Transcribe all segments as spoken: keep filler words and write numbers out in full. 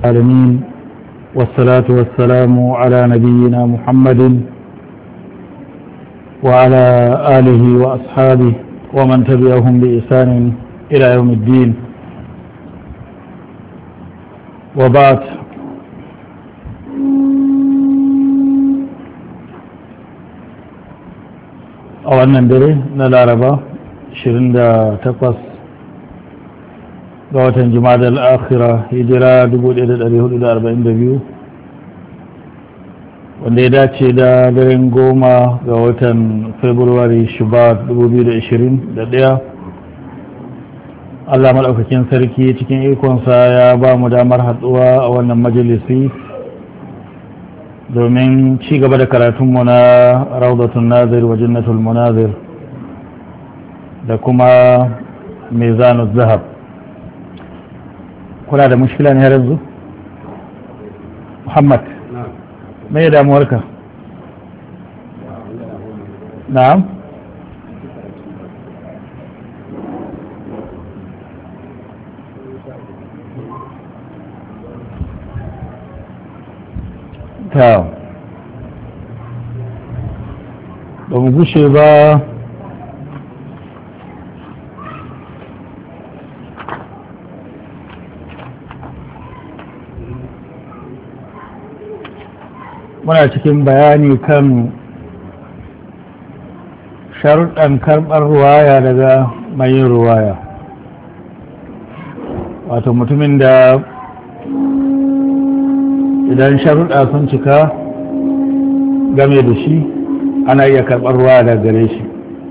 العالمين والصلاة والسلام على نبينا محمد وعلى آله وأصحابه ومن تبعهم بإحسان إلى يوم الدين وبعد. a wannan dare na laraba ashirin da takwas ga watan jima'a al-akhira hijira dubu ɗaya da ɗari hudu da arba'in da biyu wanda ya dace da daren goma ga watan februari shubat dubu biyu da ashirin da ɗaya. Allah maɗaukakin sarki cikin ikonsa ya ba mu damar haɗuwa a wannan majalisi domin ci gaba da karatunmu na raudatun nazir wa jannatul munazir da kuma mizanul zahab. kuna da mushkila ne har yanzu Muhammad? me damuwarka? na'am ta ba mu gushe ba muna cikin bayani kan sharuɗan karɓar ruwaya daga mai yin ruwaya, wato mutumin da idan sharuɗa sun cika game da shi ana iya karɓar ruwa daga gare shi.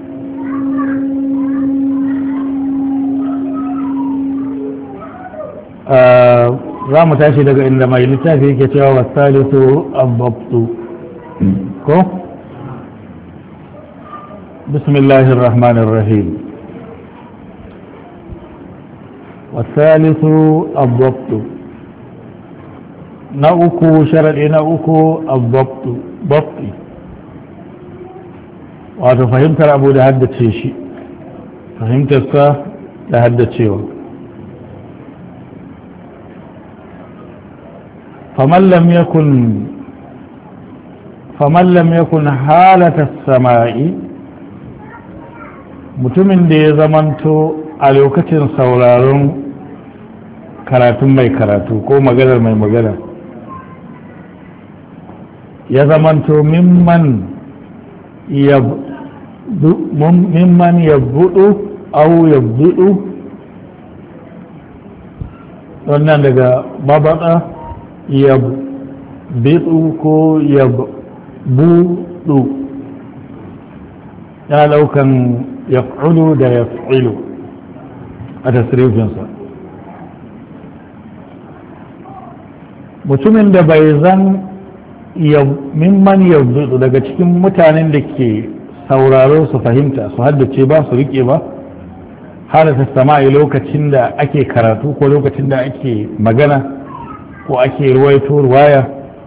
za mu tashi daga inda mai littafi yake cewa wasalisu abbabtu ko? bismillahir rahmanir rahim. wasalisu abbabtu na uku sharaɗi na uku abbabtu babti, wato fahimtar abu da haddace shi, fahimtarsa da haddacewa. faman lam yakun faman lam yakun halata sama'i, mutumin da ya zamanto a lokacin sauraron karatun mai karatu ko maganar mai magana ya zamanto mimman mimman yabbudu au yabbudu, wannan daga babada yabbudu ko yabbudu ya daukan yaf'ulu da yaf'ilu a tasirifinsa. mutumin da bai zan mimman yabbudu daga cikin mutanen da ke sauraro su fahimta su haddace ba su rike ba halata sama'i lokacin da ake karatu ko lokacin da ake magana ko ake ruwaito ruwaya,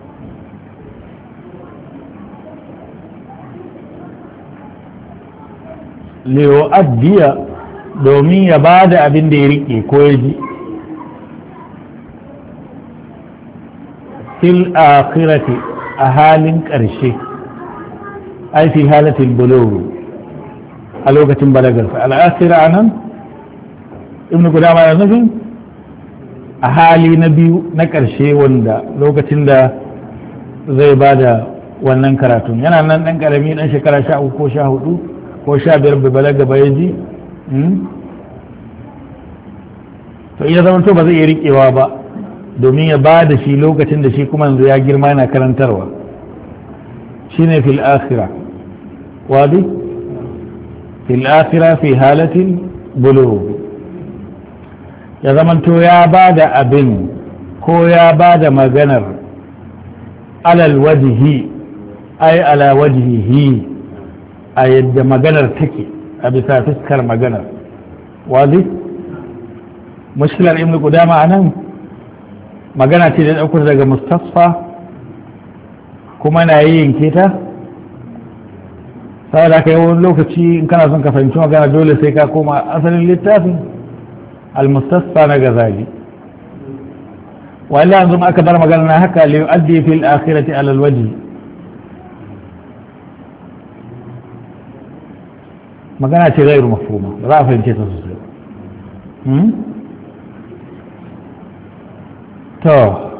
leo addiya domin ya ba da abin da ya rike ko ya ji fil akhirati a halin ƙarshe, ai fi halatin bulugh a lokacin balagarsa. al'asira a nan ibn Qudama ya nufin a hali na biyu na ƙarshe, wanda lokacin da zai ba da wannan karatun yana nan ɗan ƙarami ɗan shekara sha uku ko sha hudu ko sha biyar bai balaga ba ya ji to iya zama to ba zai iya riƙewa ba domin ya ba da shi lokacin da shi kuma yanzu ya girma yana karantarwa. shine fil akhirah wadi fil akhirah fi halatin bulugh, ya zamanto ya ba da abin ko ya ba da maganar alal wajihi, ai ala wajihi, a yadda maganar take a bisa fuskar maganar. wadi mushkilar ibn Qudama anan magana ce da ɗaukar daga mustasfa kuma na yi yanke ta, sai da kai wani lokaci in kana son ka fahimci magana dole sai ka koma asalin littafin al-mustasfa na Ghazali wala yanzu aka bar magana na haka li yu'addi fil akhirati ala alwajh magana ce gairu mafhuma ba za a fahimce ta sosai hmm? to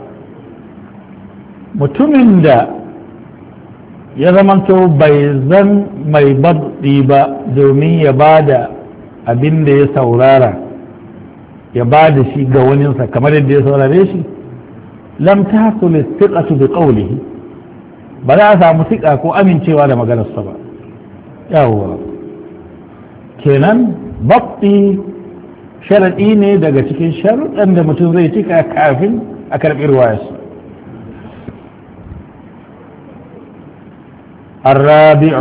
mutumin da ya zamanto bai zan mai babdi ba domin ya ba da abin da ya saurara ya ba da shi ga waninsa kamar yadda ya saurare shi lam tahsul istiqatu bi qawlihi ba za a samu tiƙa ko amincewa da maganarsa ba yawwa kenan babdi sharaɗi ne daga cikin sharuɗan da mutum zai cika kafin a karɓi ruwayarsa الرابع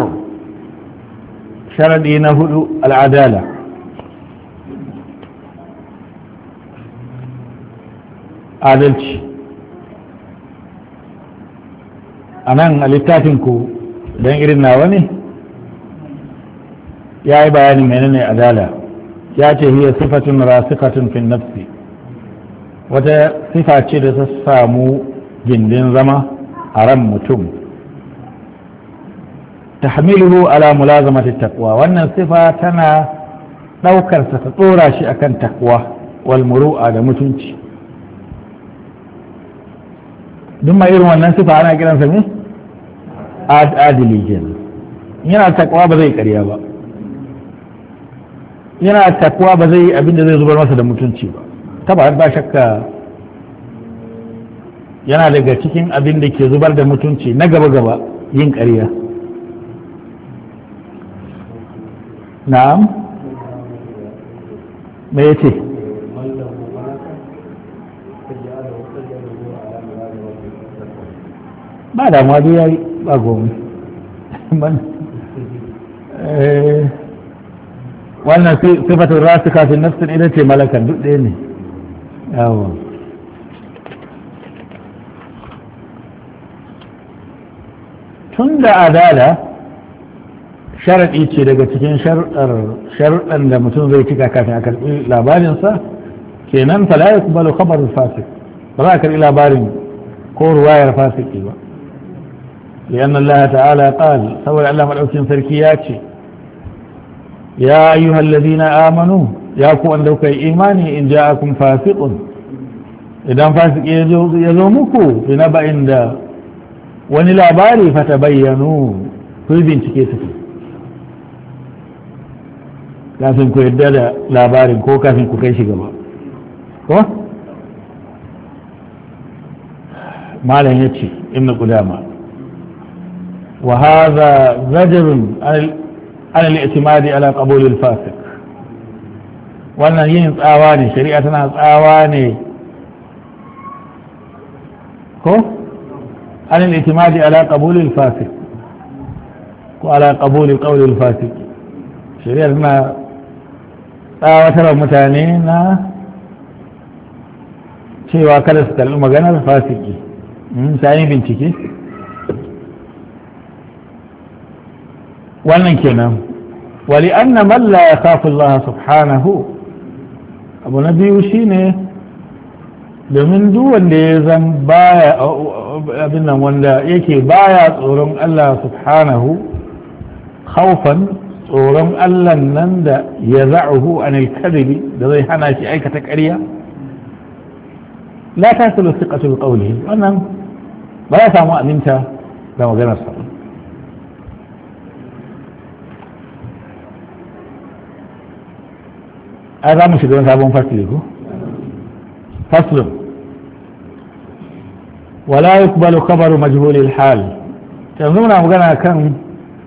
شرط نهد العدالة adalci a nan a littafinku don irin nawa ne ya yi bayanin menene adala ya ce hiya sifatun rasikatun fin nafsi wata sifa ce da ta samu gindin zama a ran mutum tahmiluhu ala mulazamati taqwa wannan sifa tana daukar sa ta tsora shi akan takwa wal muru'a da mutunci duk mai irin wannan sifa ana kiransa ne adili kenan yana takwa ba zai ƙarya ba yana takwa ba zai abin da zai zubar masa da mutunci ba taba ba shakka yana daga cikin abin da ke zubar da mutunci na gaba gaba yin ƙarya na'am me yace ba da ma dai yayi ba gomi wannan sifatun rasika fi nafsin ita ce malakan duk ɗaya ne yawon tun da adala sharaɗi ce daga cikin sharuɗan da mutum zai cika kafin a karɓi labarinsa kenan fala ya kubalu khabarul fasik ba za a karɓi labarin ko ruwayar fasiki ba lian Allah ta'ala qal saboda Allah madaukin sarki ya ce ya ayyuhal ladina amanu ya ku wanda kuka yi imani in ja'akum fasiqun idan fasiki ya zo muku bi naba'in da wani labari fata bayyanu ku bincike su kafin ku yadda da labarin ko kafin ku kai shi gaba ko malam ya ce ibn qudama wa hadha zajrun an al-i'timadi ala qabul al-fasiq wannan yin tsawa ne shari'a tana tsawa ne ko an al-i'timadi ala qabul al-fasiq ko ala qabul qawl al-fasiq shari'a tana tsawatar mutane na cewa kada su kalli maganar fasiki ta yi bincike wannan kenan wali anna man la yakhafu Allah subhanahu abu na biyu shine domin duk wanda ya zan baya abin nan wanda yake baya tsoron Allah subhanahu khawfan tsoron Allah nan da ya za'uhu anil kadhibi da zai hana shi aikata ƙarya la tasilu thiqatu bi qawlihi wannan ba ya samu aminta da maganar sa a za mu shiga wani sabon fasli ko faslun wala yuqbalu khabaru majhul al-hal yanzu muna magana kan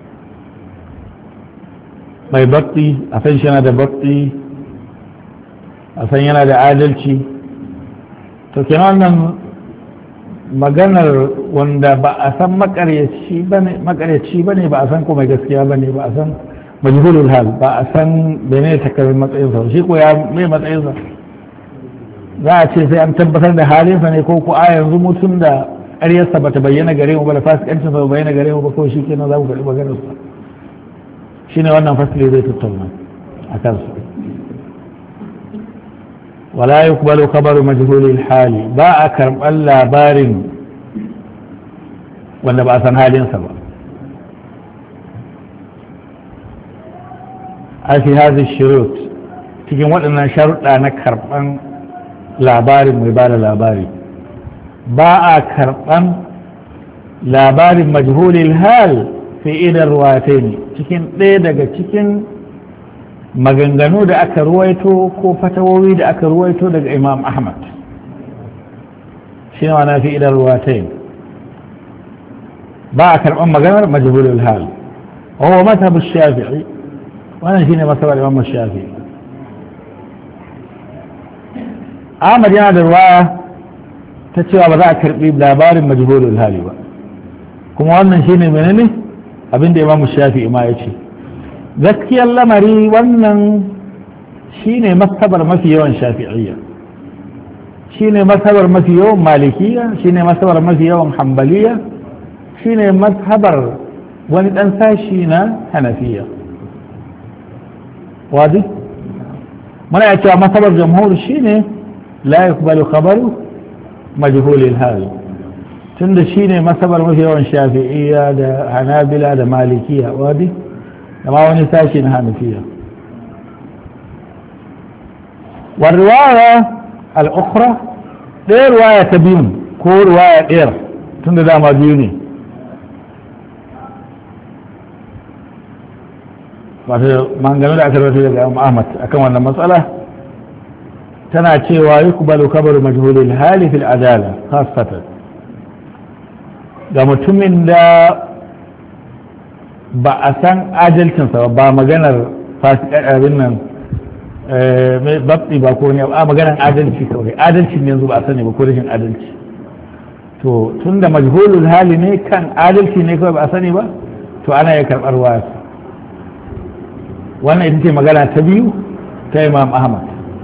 mai bakti a san shi yana da bakti a san yana da adalci to kenan wannan maganar wanda ba a san makaryaci bane makaryaci bane ba a san ko mai gaskiya bane ba a san majhulul hal ba a san bene takamaiman matsayinsa shi ko ya mai matsayinsa za a ce sai an tabbatar da halinsa ne ko ko a yanzu mutum da ƙaryarsa ba ta bayyana gare mu ba da fasikancinsa ba bayyana gare mu ba ko shi kenan za mu karɓi maganarsa shi ne wannan fasili zai tattauna a kansu wala yuqbalu khabaru majhulil hali ba a karɓar labarin wanda ba a san halinsa ba a fi hazi shirut cikin waɗannan sharuɗa na karɓan labarin mai ba da labari ba a karɓan labarin majhulil hal fi idan ruwatai ne cikin ɗaya daga cikin maganganu da aka ruwaito ko fatawowi da aka ruwaito daga imam ahmad shi ne wana fi idan ruwatai ba a karɓan maganar majhulil hal wa mazhabu shafi'i wannan shine masabar imam shafi'i ahmad yana da ruwaya ta cewa ba za a karɓi labarin majhulil hali ba kuma wannan shine menene abinda imam shafi'i ma ya ce gaskiyar lamari wannan shine masabar mafi yawan shafi'iyya shine masabar mafi yawan malikiya shine masabar mafi yawan hanbaliya shine masabar wani dan sashi na hanafiya wadi muna ya cewa masabar jamhur shine la yuqbalu khabaru majhulil hal tunda shine masabar mafi yawan shafi'iyya da hanabila da malikiya wadi كما هو نساشي نهان فيها والرواية الأخرى دي رواية تبين كو رواية إير تند دا مديني ما نقول أكثر وسيلة أم أحمد أكما أن المسألة تناتي ويقبل خبر مجهول الهال في العدالة خاصة دا متمن دا ba a san adalcinsa ba maganar abin nan babbi ba ko ne a maganar adalci kawai adalcin yanzu ba a sani ba ko rashin adalci to tun da majhulul hali ne kan adalci ne kawai ba a sani ba to ana ya karɓar wasu wannan ita ce magana ta biyu ta imam ahmad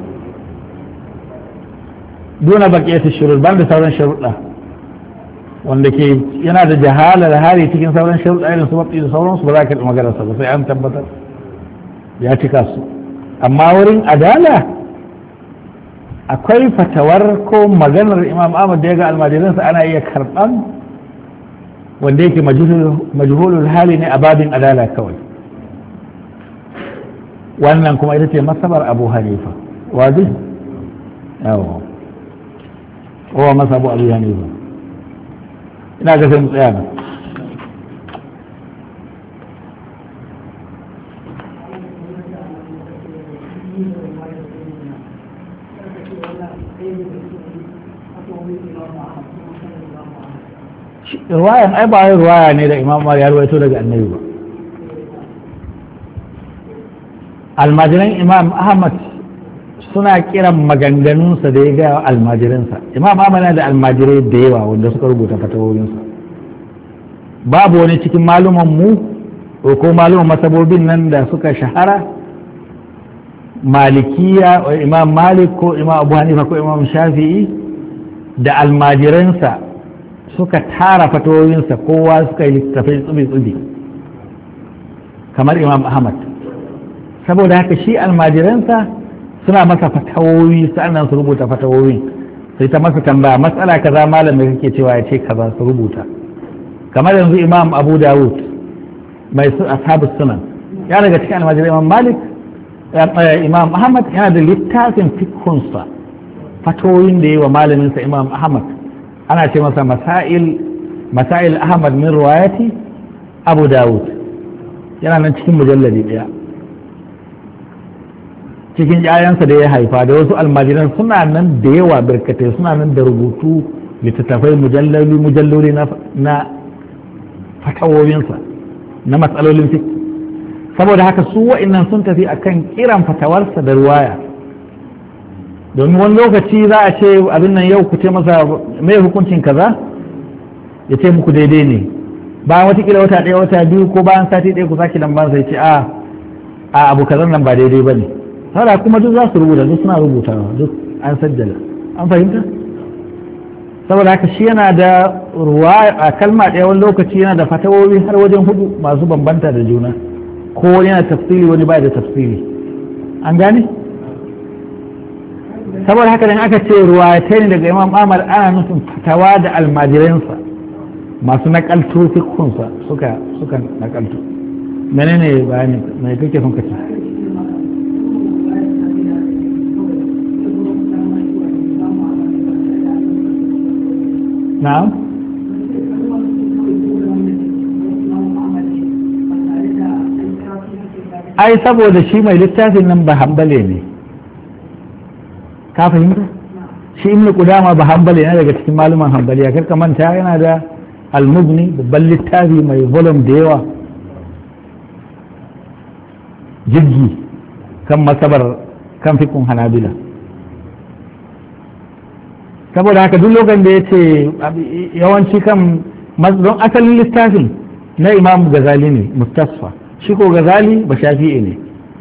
duna baƙiyar shurur ban da sauran sharuɗa wanda ke yana da jahala da hari cikin sauran sharuɗa irin su babbi da sauransu ba za ka maganarsa ba sai an tabbatar ya cika su amma wurin adala akwai fatawar ko maganar imam ahmad da ya ga almajiransa ana iya karɓan wanda yake majhulul hali ne a babin adala kawai wannan kuma ita ce masabar abu hanifa wazi yawo kowa masabu abu hanifa ina ga sai mu tsaya nan ruwayan ai ba wai ruwaya ne da imam ya ruwaito daga annabi ba almajiran imam ahmad suna kiran maganganunsa da ya gaya almajiransa imam ahmad na da almajirai da yawa wanda suka rubuta fatawoyinsa babu wani cikin maluman mu ko maluman masabobin nan da suka shahara malikiya imam malik ko imam abu hanifa ko imam shafi'i da almajiransa suka tara fatawoyinsa kowa suka yi littafai tsubi-tsubi kamar imam ahmad saboda haka shi almajiransa suna masa fatawoyi sa'annan su rubuta fatawoyin sai ta masa tambaya matsala kaza malam da kake cewa ya ce kaza su rubuta kamar yanzu imam abu dawud mai ashabu sunan ya daga cikin almajiran imam malik imam ahmad yana da littafin fikhunsa fatawoyin da yi wa malaminsa imam ahmad ana ce masa masail masail ahmad min riwayati abu dawud yana nan cikin mujalladi daya cikin yayansa da ya haifa da wasu almajiran suna nan da yawa birkatai suna nan da rubutu littattafai mujalloli mujalloli na fatawoyinsa na matsalolin fik saboda haka su wa'annan sun tafi akan kiran fatawarsa da ruwaya domin wani lokaci za a ce abin nan yau ku ce masa mai hukuncin kaza ya ce muku daidai ne bayan watakila wata ɗaya wata biyu ko bayan sati ɗaya ku sake nan ba sai ce a a abu kazan nan ba daidai ba ne hada kuma duk za su rubuta duk suna rubutawa duk an sajjala an fahimta saboda haka shi yana da ruwa a kalma ɗaya wani lokaci yana da fatawowi har wajen hudu masu bambanta da juna ko wani yana tafsiri wani ba da tafsiri an gane saboda haka dan aka ce ruwayatai ne daga imam ahmad ana nufin fatawa da almajiransa masu nakalto fikunsa suka suka nakalto menene bayani mai kake son kace na'am ai saboda shi mai littafin nan ba hambale ne ka fahimta shi ibnu qudama ba hambale ne daga cikin maluman hambaliya kar ka manta yana da al-mughni babban littafi mai volume da yawa jirgi kan masabar kan fikun hanabila saboda haka duk lokacin da ya ce yawanci kan don asalin littafin na imam gazali ne mustasfa shi ko gazali ba shafi'i ne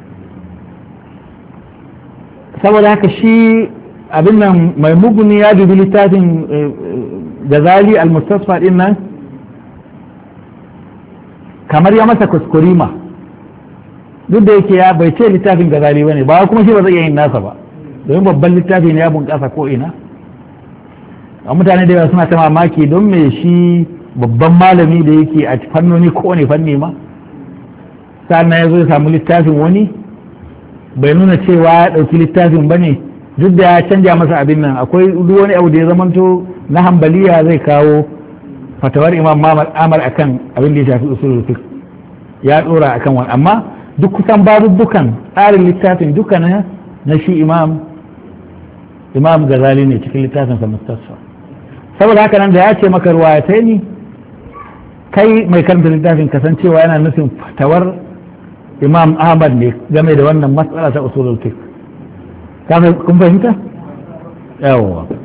saboda haka shi abin nan mai muguni ya dubi littafin gazali al-mustasfa din nan kamar ya masa kuskurima duk da yake ya bai ce littafin gazali bane ba kuma shi ba zai yin nasa ba domin babban littafi ne ya bunƙasa ko ina a mutane da yawa suna ta mamaki don me shi babban malami da yake a fannoni ko ne fanni ma sannan ya zo ya samu littafin wani bai nuna cewa ya ɗauki littafin ba ne duk da ya canja masa abin nan akwai duk wani abu da ya zamanto na hambaliya zai kawo fatawar imam amar akan abin da ya shafi usulul fiqh ya dora akan wani amma duk kusan babubukan tsarin littafin duka na shi imam imam gazali ne cikin littafin sa mustasfa saboda haka nan da ya ce maka ruwayatai ne kai mai karanta littafin kasancewa yana nufin fatawar imam ahmad ne game da wannan matsala ta usulul fiqh kun fahimta yawwa